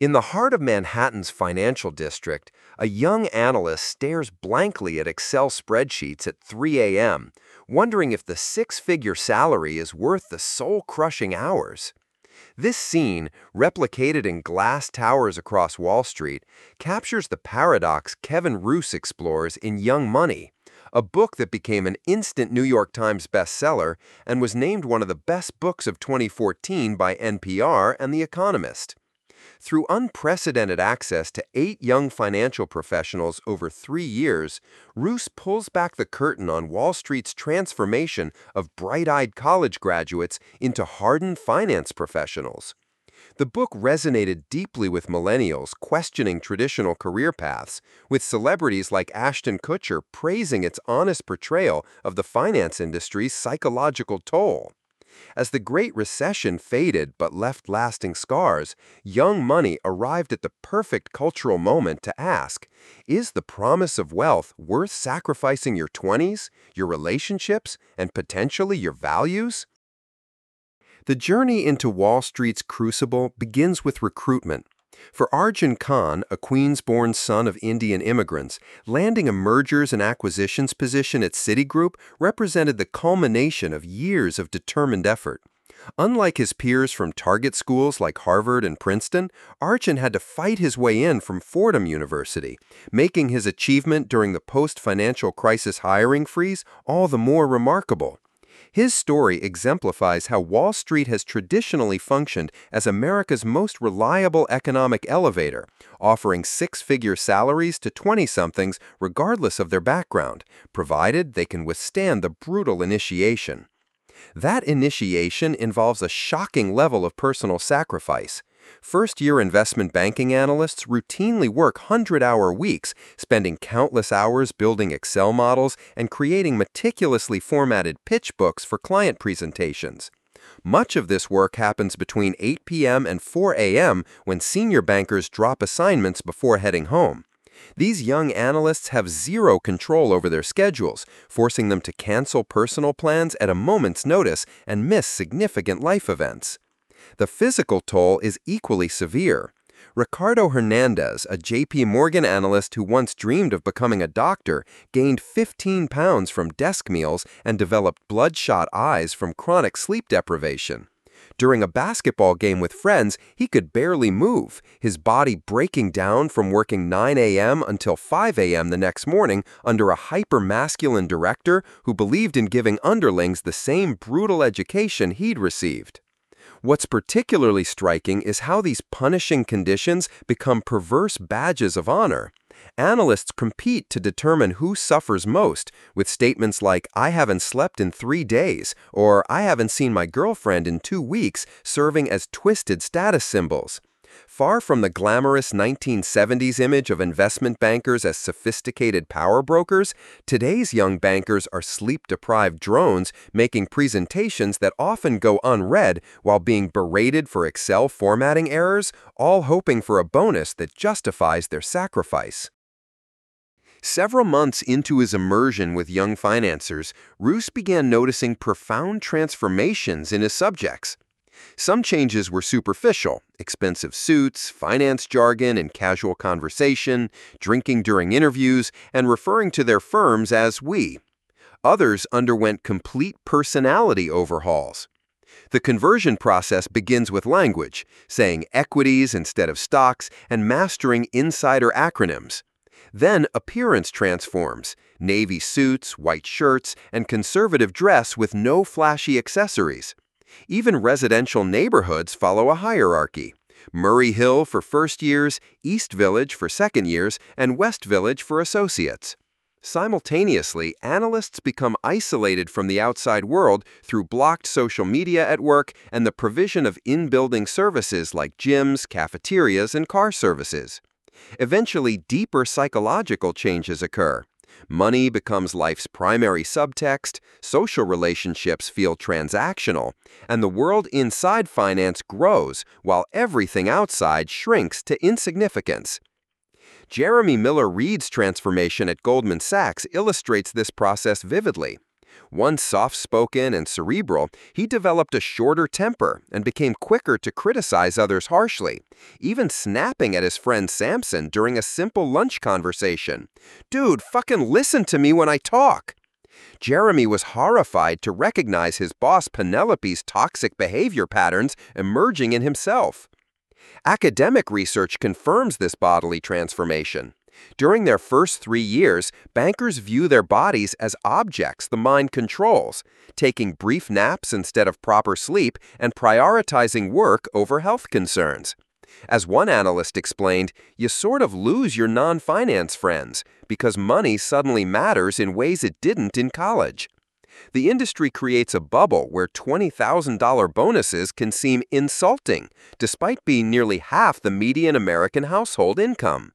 In the heart of Manhattan's financial district, a young analyst stares blankly at Excel spreadsheets at 3 a.m., wondering if the six-figure salary is worth the soul-crushing hours. This scene, replicated in glass towers across Wall Street, captures the paradox Kevin Roose explores in Young Money, a book that became an instant New York Times bestseller and was named one of the best books of 2014 by NPR and The Economist. Through unprecedented access to 8 young financial professionals over 3 years, Roose pulls back the curtain on Wall Street's transformation of bright-eyed college graduates into hardened finance professionals. The book resonated deeply with millennials questioning traditional career paths, with celebrities like Ashton Kutcher praising its honest portrayal of the finance industry's psychological toll. As the Great Recession faded but left lasting scars, Young Money arrived at the perfect cultural moment to ask, is the promise of wealth worth sacrificing your 20s, your relationships, and potentially your values? The journey into Wall Street's crucible begins with recruitment. For Arjun Khan, a Queens-born son of Indian immigrants, landing a mergers and acquisitions position at Citigroup represented the culmination of years of determined effort. Unlike his peers from target schools like Harvard and Princeton, Arjun had to fight his way in from Fordham University, making his achievement during the post-financial crisis hiring freeze all the more remarkable. His story exemplifies how Wall Street has traditionally functioned as America's most reliable economic elevator, offering six-figure salaries to 20-somethings regardless of their background, provided they can withstand the brutal initiation. That initiation involves a shocking level of personal sacrifice. First-year investment banking analysts routinely work 100-hour weeks, spending countless hours building Excel models and creating meticulously formatted pitch books for client presentations. Much of this work happens between 8 p.m. and 4 a.m. when senior bankers drop assignments before heading home. These young analysts have zero control over their schedules, forcing them to cancel personal plans at a moment's notice and miss significant life events. The physical toll is equally severe. Ricardo Hernandez, a J.P. Morgan analyst who once dreamed of becoming a doctor, gained 15 pounds from desk meals and developed bloodshot eyes from chronic sleep deprivation. During a basketball game with friends, he could barely move, his body breaking down from working 9 a.m. until 5 a.m. the next morning under a hyper-masculine director who believed in giving underlings the same brutal education he'd received. What's particularly striking is how these punishing conditions become perverse badges of honor. Analysts compete to determine who suffers most, with statements like, "I haven't slept in 3 days," or "I haven't seen my girlfriend in 2 weeks," serving as twisted status symbols. Far from the glamorous 1970s image of investment bankers as sophisticated power brokers, today's young bankers are sleep-deprived drones making presentations that often go unread while being berated for Excel formatting errors, all hoping for a bonus that justifies their sacrifice. Several months into his immersion with young financiers, Roose began noticing profound transformations in his subjects. Some changes were superficial: expensive suits, finance jargon and casual conversation, drinking during interviews, and referring to their firms as "we." Others underwent complete personality overhauls. The conversion process begins with language, saying equities instead of stocks and mastering insider acronyms. Then appearance transforms: navy suits, white shirts, and conservative dress with no flashy accessories. Even residential neighborhoods follow a hierarchy: Murray Hill for first years, East Village for second years, and West Village for associates. Simultaneously, analysts become isolated from the outside world through blocked social media at work and the provision of in-building services like gyms, cafeterias, and car services. Eventually, deeper psychological changes occur. Money becomes life's primary subtext, social relationships feel transactional, and the world inside finance grows while everything outside shrinks to insignificance. Jeremy Miller Reed's transformation at Goldman Sachs illustrates this process vividly. Once soft-spoken and cerebral, he developed a shorter temper and became quicker to criticize others harshly, even snapping at his friend Samson during a simple lunch conversation. "Dude, fucking listen to me when I talk!" Jeremy was horrified to recognize his boss Penelope's toxic behavior patterns emerging in himself. Academic research confirms this bodily transformation. During their first 3 years, bankers view their bodies as objects the mind controls, taking brief naps instead of proper sleep and prioritizing work over health concerns. As one analyst explained, you sort of lose your non-finance friends because money suddenly matters in ways it didn't in college. The industry creates a bubble where $20,000 bonuses can seem insulting, despite being nearly half the median American household income.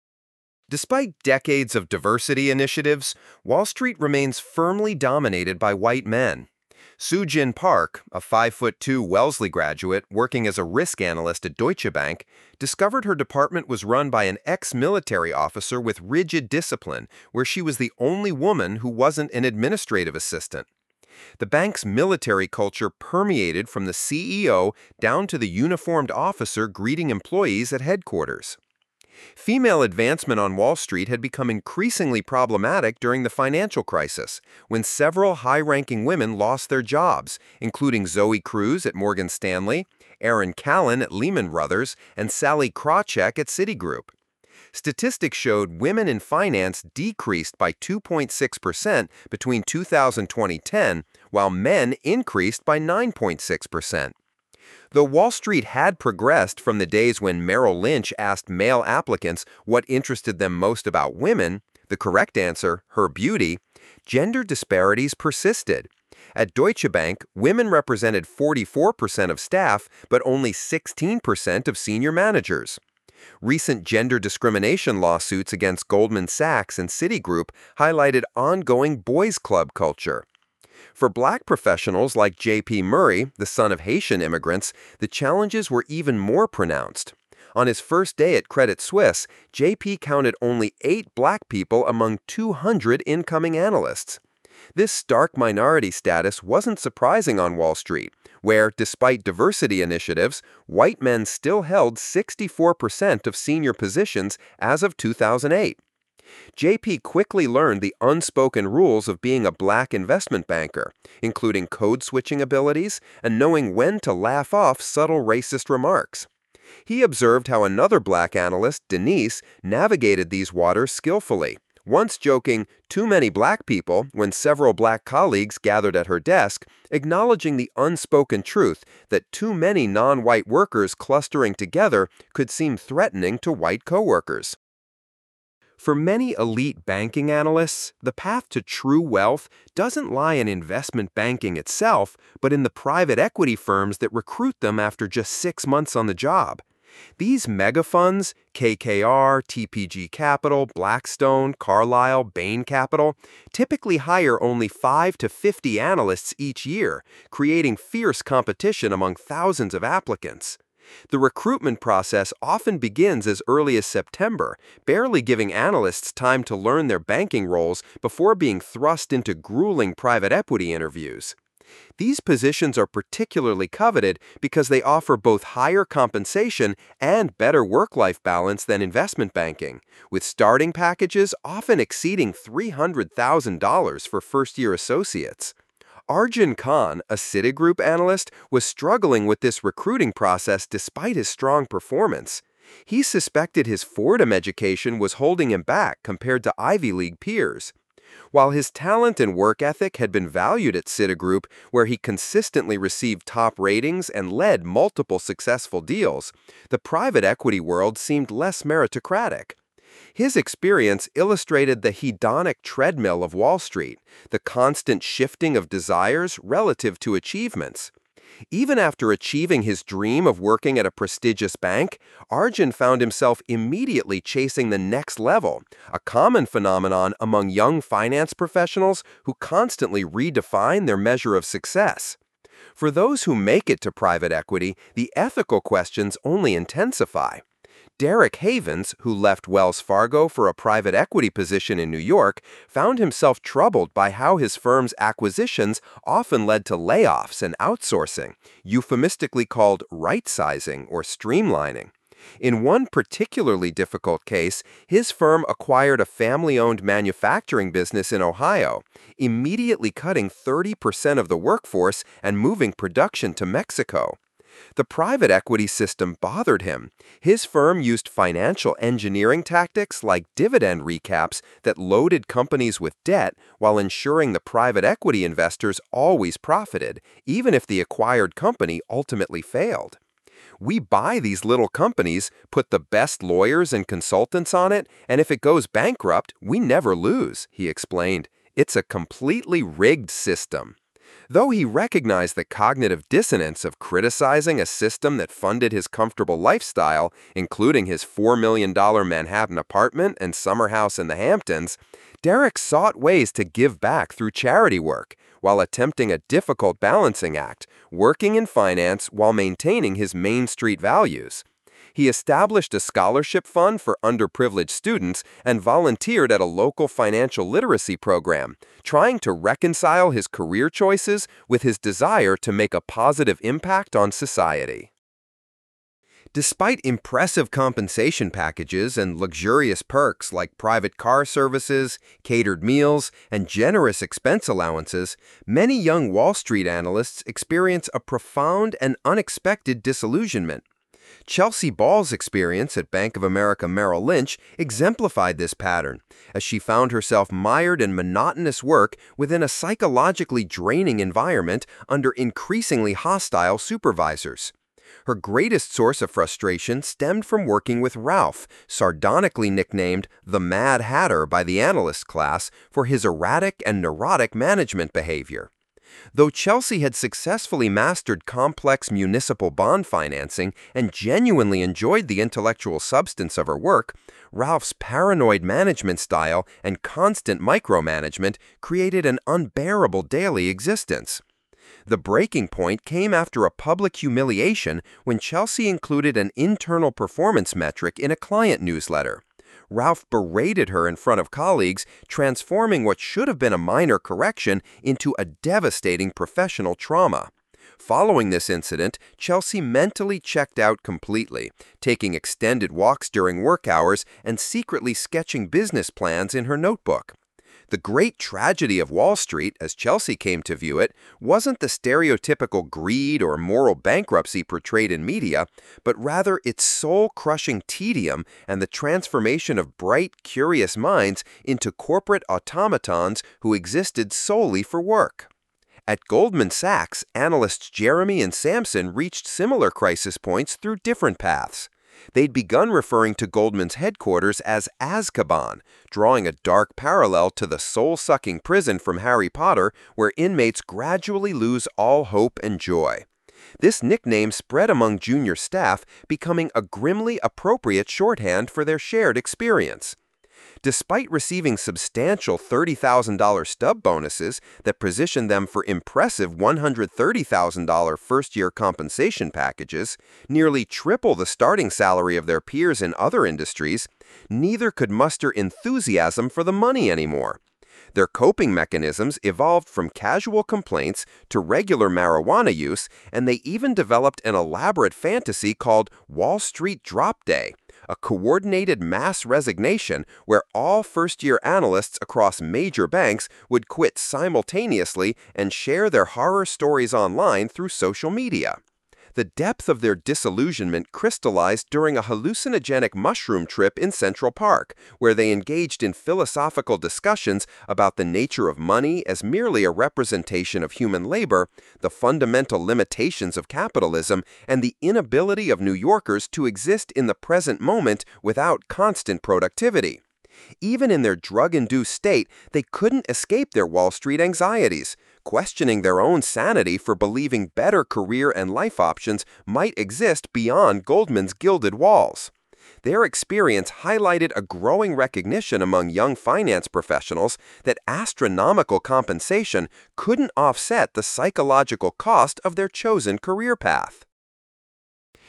Despite decades of diversity initiatives, Wall Street remains firmly dominated by white men. Soo-Jin Park, a 5'2" Wellesley graduate working as a risk analyst at Deutsche Bank, discovered her department was run by an ex-military officer with rigid discipline, where she was the only woman who wasn't an administrative assistant. The bank's military culture permeated from the CEO down to the uniformed officer greeting employees at headquarters. Female advancement on Wall Street had become increasingly problematic during the financial crisis, when several high-ranking women lost their jobs, including Zoe Cruz at Morgan Stanley, Erin Callan at Lehman Brothers, and Sally Krawcheck at Citigroup. Statistics showed women in finance decreased by 2.6% between 2000 and 2010, while men increased by 9.6%. Though Wall Street had progressed from the days when Merrill Lynch asked male applicants what interested them most about women, the correct answer, her beauty, gender disparities persisted. At Deutsche Bank, women represented 44% of staff, but only 16% of senior managers. Recent gender discrimination lawsuits against Goldman Sachs and Citigroup highlighted ongoing boys' club culture. For black professionals like J.P. Murray, the son of Haitian immigrants, the challenges were even more pronounced. On his first day at Credit Suisse, J.P. counted only 8 black people among 200 incoming analysts. This stark minority status wasn't surprising on Wall Street, where, despite diversity initiatives, white men still held 64% of senior positions as of 2008. JP quickly learned the unspoken rules of being a black investment banker, including code-switching abilities and knowing when to laugh off subtle racist remarks. He observed how another black analyst, Denise, navigated these waters skillfully, once joking, "Too many black people," when several black colleagues gathered at her desk, acknowledging the unspoken truth that too many non-white workers clustering together could seem threatening to white coworkers. For many elite banking analysts, the path to true wealth doesn't lie in investment banking itself, but in the private equity firms that recruit them after just 6 months on the job. These mega funds, KKR, TPG Capital, Blackstone, Carlyle, Bain Capital, typically hire only 5 to 50 analysts each year, creating fierce competition among thousands of applicants. The recruitment process often begins as early as September, barely giving analysts time to learn their banking roles before being thrust into grueling private equity interviews. These positions are particularly coveted because they offer both higher compensation and better work-life balance than investment banking, with starting packages often exceeding $300,000 for first-year associates. Arjun Khan, a Citigroup analyst, was struggling with this recruiting process despite his strong performance. He suspected his Fordham education was holding him back compared to Ivy League peers. While his talent and work ethic had been valued at Citigroup, where he consistently received top ratings and led multiple successful deals, the private equity world seemed less meritocratic. His experience illustrated the hedonic treadmill of Wall Street, the constant shifting of desires relative to achievements. Even after achieving his dream of working at a prestigious bank, Arjun found himself immediately chasing the next level, a common phenomenon among young finance professionals who constantly redefine their measure of success. For those who make it to private equity, the ethical questions only intensify. Derek Havens, who left Wells Fargo for a private equity position in New York, found himself troubled by how his firm's acquisitions often led to layoffs and outsourcing, euphemistically called right-sizing or streamlining. In one particularly difficult case, his firm acquired a family-owned manufacturing business in Ohio, immediately cutting 30% of the workforce and moving production to Mexico. The private equity system bothered him. His firm used financial engineering tactics like dividend recaps that loaded companies with debt while ensuring the private equity investors always profited, even if the acquired company ultimately failed. We buy these little companies, put the best lawyers and consultants on it, and if it goes bankrupt, we never lose, he explained. It's a completely rigged system. Though he recognized the cognitive dissonance of criticizing a system that funded his comfortable lifestyle, including his $4 million Manhattan apartment and summer house in the Hamptons, Derek sought ways to give back through charity work, while attempting a difficult balancing act, working in finance while maintaining his Main Street values. He established a scholarship fund for underprivileged students and volunteered at a local financial literacy program, trying to reconcile his career choices with his desire to make a positive impact on society. Despite impressive compensation packages and luxurious perks like private car services, catered meals, and generous expense allowances, many young Wall Street analysts experience a profound and unexpected disillusionment. Chelsea Ball's experience at Bank of America Merrill Lynch exemplified this pattern, as she found herself mired in monotonous work within a psychologically draining environment under increasingly hostile supervisors. Her greatest source of frustration stemmed from working with Ralph, sardonically nicknamed the Mad Hatter by the analyst class for his erratic and neurotic management behavior. Though Chelsea had successfully mastered complex municipal bond financing and genuinely enjoyed the intellectual substance of her work, Ralph's paranoid management style and constant micromanagement created an unbearable daily existence. The breaking point came after a public humiliation when Chelsea included an internal performance metric in a client newsletter. Ralph berated her in front of colleagues, transforming what should have been a minor correction into a devastating professional trauma. Following this incident, Chelsea mentally checked out completely, taking extended walks during work hours and secretly sketching business plans in her notebook. The great tragedy of Wall Street, as Chelsea came to view it, wasn't the stereotypical greed or moral bankruptcy portrayed in media, but rather its soul-crushing tedium and the transformation of bright, curious minds into corporate automatons who existed solely for work. At Goldman Sachs, analysts Jeremy and Sampson reached similar crisis points through different paths. They'd begun referring to Goldman's headquarters as Azkaban, drawing a dark parallel to the soul-sucking prison from Harry Potter where inmates gradually lose all hope and joy. This nickname spread among junior staff, becoming a grimly appropriate shorthand for their shared experience. Despite receiving substantial $30,000 stub bonuses that positioned them for impressive $130,000 first-year compensation packages, nearly triple the starting salary of their peers in other industries, neither could muster enthusiasm for the money anymore. Their coping mechanisms evolved from casual complaints to regular marijuana use, and they even developed an elaborate fantasy called Wall Street Drop Day, a coordinated mass resignation where all first-year analysts across major banks would quit simultaneously and share their horror stories online through social media. The depth of their disillusionment crystallized during a hallucinogenic mushroom trip in Central Park, where they engaged in philosophical discussions about the nature of money as merely a representation of human labor, the fundamental limitations of capitalism, and the inability of New Yorkers to exist in the present moment without constant productivity. Even in their drug-induced state, they couldn't escape their Wall Street anxieties, questioning their own sanity for believing better career and life options might exist beyond Goldman's gilded walls. Their experience highlighted a growing recognition among young finance professionals that astronomical compensation couldn't offset the psychological cost of their chosen career path.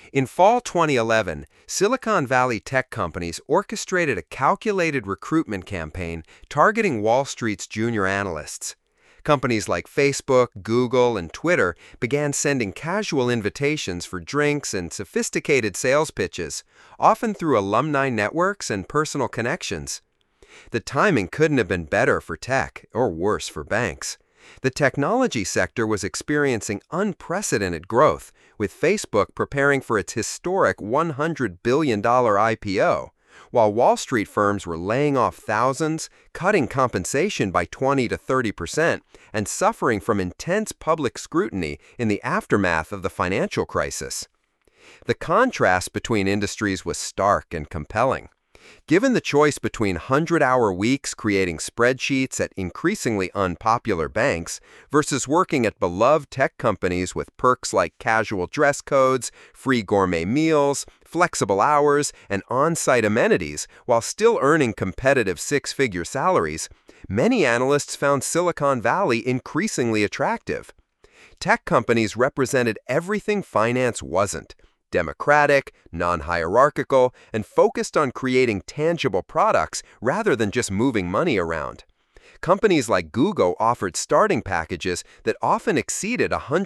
In fall 2011, Silicon Valley tech companies orchestrated a calculated recruitment campaign targeting Wall Street's junior analysts. Companies like Facebook, Google, and Twitter began sending casual invitations for drinks and sophisticated sales pitches, often through alumni networks and personal connections. The timing couldn't have been better for tech, or worse for banks. The technology sector was experiencing unprecedented growth, with Facebook preparing for its historic $100 billion IPO, while Wall Street firms were laying off thousands, cutting compensation by 20 to 30%, and suffering from intense public scrutiny in the aftermath of the financial crisis. The contrast between industries was stark and compelling. Given the choice between 100-hour weeks creating spreadsheets at increasingly unpopular banks versus working at beloved tech companies with perks like casual dress codes, free gourmet meals, flexible hours, and on-site amenities while still earning competitive six-figure salaries, many analysts found Silicon Valley increasingly attractive. Tech companies represented everything finance wasn't: democratic, non-hierarchical, and focused on creating tangible products rather than just moving money around. Companies like Google offered starting packages that often exceeded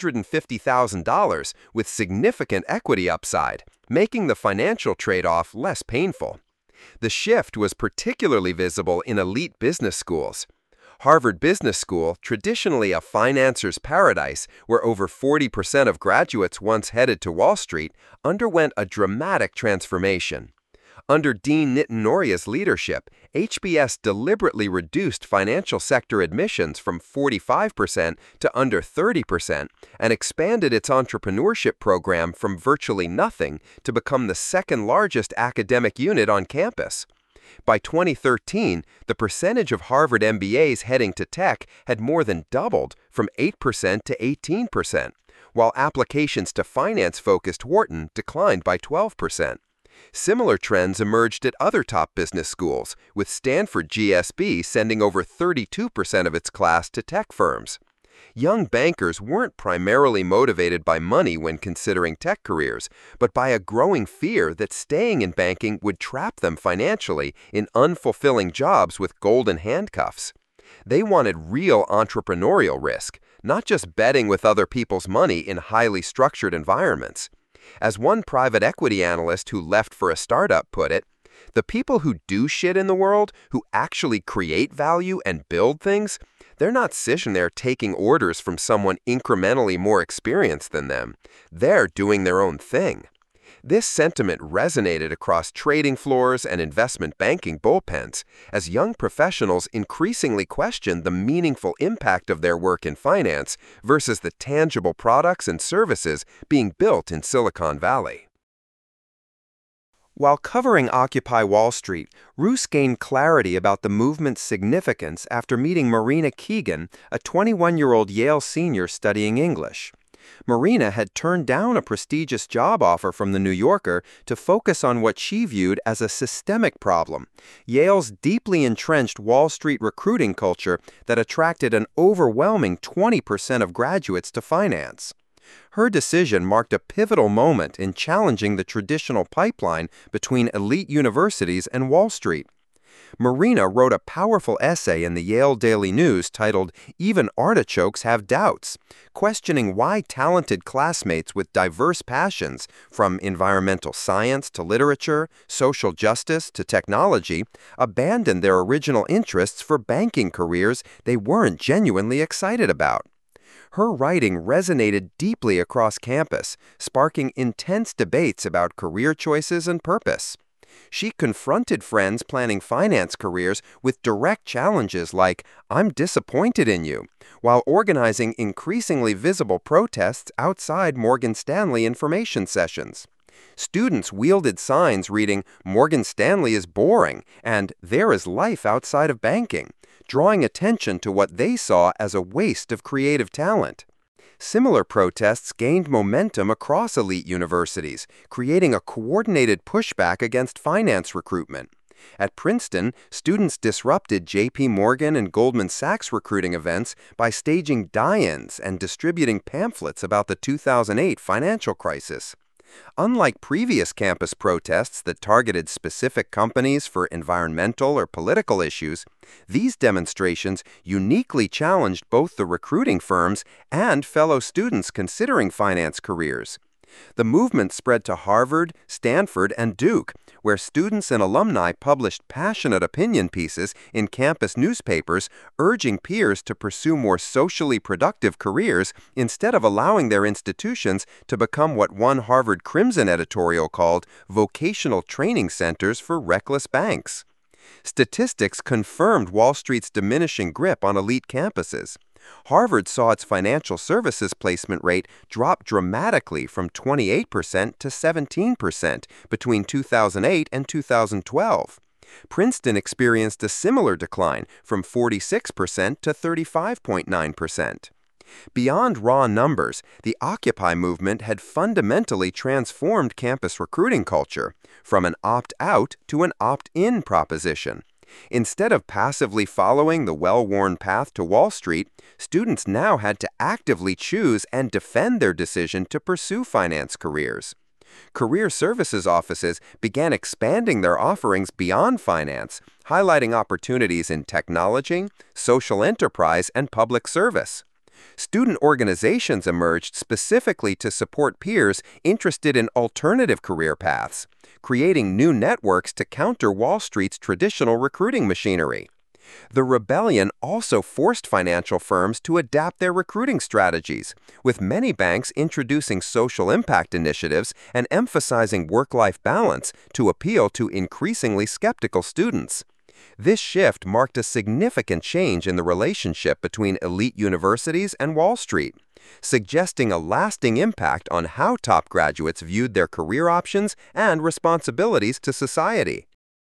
$150,000 with significant equity upside, making the financial trade-off less painful. The shift was particularly visible in elite business schools. Harvard Business School, traditionally a financer's paradise where over 40% of graduates once headed to Wall Street, underwent a dramatic transformation. Under Dean Nitin Noria's leadership, HBS deliberately reduced financial sector admissions from 45% to under 30% and expanded its entrepreneurship program from virtually nothing to become the second largest academic unit on campus. By 2013, the percentage of Harvard MBAs heading to tech had more than doubled from 8% to 18%, while applications to finance-focused Wharton declined by 12%. Similar trends emerged at other top business schools, with Stanford GSB sending over 32% of its class to tech firms. Young bankers weren't primarily motivated by money when considering tech careers, but by a growing fear that staying in banking would trap them financially in unfulfilling jobs with golden handcuffs. They wanted real entrepreneurial risk, not just betting with other people's money in highly structured environments. As one private equity analyst who left for a startup put it, "The people who do shit in the world, who actually create value and build things, they're not sitting there taking orders from someone incrementally more experienced than them. They're doing their own thing." This sentiment resonated across trading floors and investment banking bullpens as young professionals increasingly questioned the meaningful impact of their work in finance versus the tangible products and services being built in Silicon Valley. While covering Occupy Wall Street, Roos gained clarity about the movement's significance after meeting Marina Keegan, a 21-year-old Yale senior studying English. Marina had turned down a prestigious job offer from The New Yorker to focus on what she viewed as a systemic problem: Yale's deeply entrenched Wall Street recruiting culture that attracted an overwhelming 20% of graduates to finance. Her decision marked a pivotal moment in challenging the traditional pipeline between elite universities and Wall Street. Marina wrote a powerful essay in the Yale Daily News titled "Even Artichokes Have Doubts," questioning why talented classmates with diverse passions, from environmental science to literature, social justice to technology, abandoned their original interests for banking careers they weren't genuinely excited about. Her writing resonated deeply across campus, sparking intense debates about career choices and purpose. She confronted friends planning finance careers with direct challenges like, "I'm disappointed in you," while organizing increasingly visible protests outside Morgan Stanley information sessions. Students wielded signs reading, "Morgan Stanley is boring," and "There is life outside of banking," drawing attention to what they saw as a waste of creative talent. Similar protests gained momentum across elite universities, creating a coordinated pushback against finance recruitment. At Princeton, students disrupted J.P. Morgan and Goldman Sachs recruiting events by staging die-ins and distributing pamphlets about the 2008 financial crisis. Unlike previous campus protests that targeted specific companies for environmental or political issues, these demonstrations uniquely challenged both the recruiting firms and fellow students considering finance careers. The movement spread to Harvard, Stanford, and Duke, where students and alumni published passionate opinion pieces in campus newspapers urging peers to pursue more socially productive careers instead of allowing their institutions to become what one Harvard Crimson editorial called vocational training centers for reckless banks. Statistics confirmed Wall Street's diminishing grip on elite campuses. Harvard saw its financial services placement rate drop dramatically from 28% to 17% between 2008 and 2012. Princeton experienced a similar decline from 46% to 35.9%. Beyond raw numbers, the Occupy movement had fundamentally transformed campus recruiting culture from an opt-out to an opt-in proposition. Instead of passively following the well-worn path to Wall Street, students now had to actively choose and defend their decision to pursue finance careers. Career services offices began expanding their offerings beyond finance, highlighting opportunities in technology, social enterprise, and public service. Student organizations emerged specifically to support peers interested in alternative career paths, creating new networks to counter Wall Street's traditional recruiting machinery. The rebellion also forced financial firms to adapt their recruiting strategies, with many banks introducing social impact initiatives and emphasizing work-life balance to appeal to increasingly skeptical students. This shift marked a significant change in the relationship between elite universities and Wall Street, suggesting a lasting impact on how top graduates viewed their career options and responsibilities to society.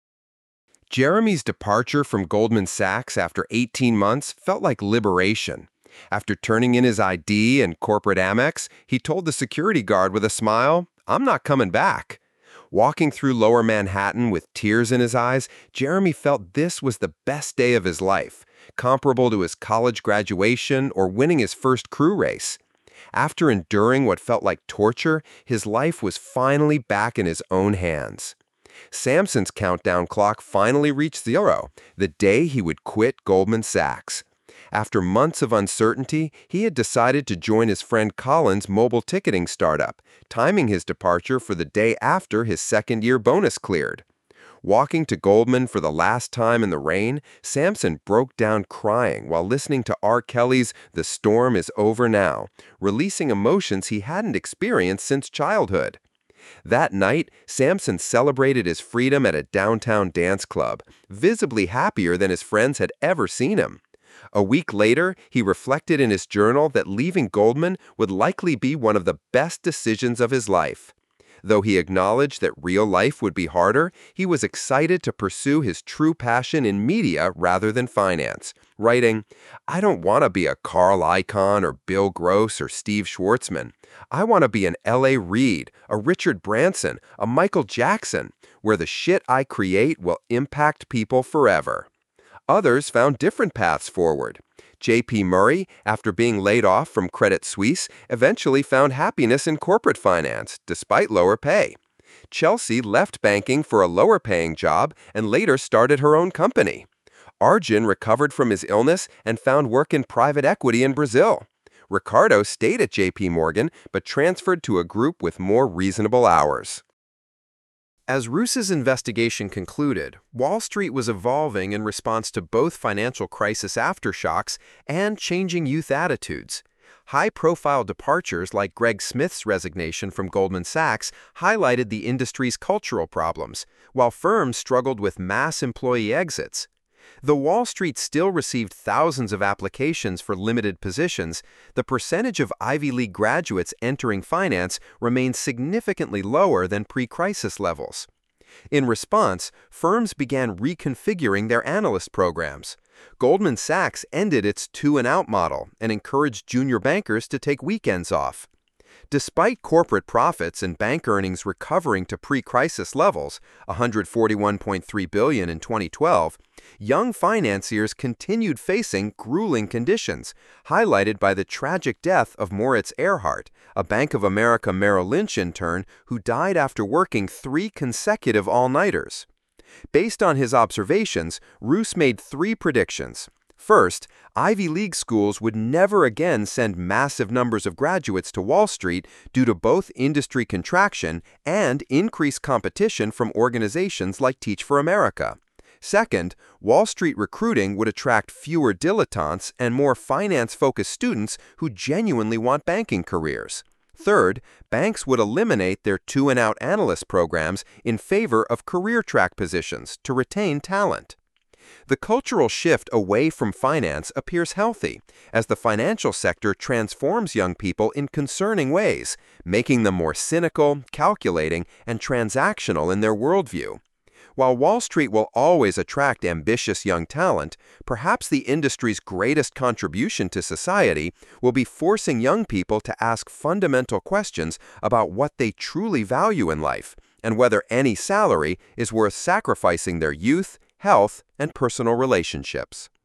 Jeremy's departure from Goldman Sachs after 18 months felt like liberation. After turning in his ID and corporate Amex, he told the security guard with a smile, "I'm not coming back." Walking through Lower Manhattan with tears in his eyes, Jeremy felt this was the best day of his life, comparable to his college graduation or winning his first crew race. After enduring what felt like torture, his life was finally back in his own hands. Samson's countdown clock finally reached zero, the day he would quit Goldman Sachs. After months of uncertainty, he had decided to join his friend Colin's mobile ticketing startup, timing his departure for the day after his second-year bonus cleared. Walking to Goldman for the last time in the rain, Samson broke down crying while listening to R. Kelly's "The Storm Is Over Now," releasing emotions he hadn't experienced since childhood. That night, Samson celebrated his freedom at a downtown dance club, visibly happier than his friends had ever seen him. A week later, he reflected in his journal that leaving Goldman would likely be one of the best decisions of his life. Though he acknowledged that real life would be harder, he was excited to pursue his true passion in media rather than finance, writing, "I don't want to be a Carl Icahn or Bill Gross or Steve Schwartzman. I want to be an L.A. Reid, a Richard Branson, a Michael Jackson, where the shit I create will impact people forever." Others found different paths forward. J.P. Murray, after being laid off from Credit Suisse, eventually found happiness in corporate finance, despite lower pay. Chelsea left banking for a lower-paying job and later started her own company. Arjun recovered from his illness and found work in private equity in Brazil. Ricardo stayed at J.P. Morgan but transferred to a group with more reasonable hours. As Roos's investigation concluded, Wall Street was evolving in response to both financial crisis aftershocks and changing youth attitudes. High-profile departures like Greg Smith's resignation from Goldman Sachs highlighted the industry's cultural problems, while firms struggled with mass employee exits. Though Wall Street still received thousands of applications for limited positions, the percentage of Ivy League graduates entering finance remained significantly lower than pre-crisis levels. In response, firms began reconfiguring their analyst programs. Goldman Sachs ended its two-and-out model and encouraged junior bankers to take weekends off. Despite corporate profits and bank earnings recovering to pre-crisis levels, $141.3 billion in 2012, young financiers continued facing grueling conditions, highlighted by the tragic death of Moritz Earhart, a Bank of America Merrill Lynch intern who died after working 3 consecutive all-nighters. Based on his observations, Roos made 3 predictions. First, Ivy League schools would never again send massive numbers of graduates to Wall Street due to both industry contraction and increased competition from organizations like Teach for America. Second, Wall Street recruiting would attract fewer dilettantes and more finance-focused students who genuinely want banking careers. Third, banks would eliminate their two-and-out analyst programs in favor of career track positions to retain talent. The cultural shift away from finance appears healthy, as the financial sector transforms young people in concerning ways, making them more cynical, calculating, and transactional in their worldview. While Wall Street will always attract ambitious young talent, perhaps the industry's greatest contribution to society will be forcing young people to ask fundamental questions about what they truly value in life, and whether any salary is worth sacrificing their youth, health, and personal relationships.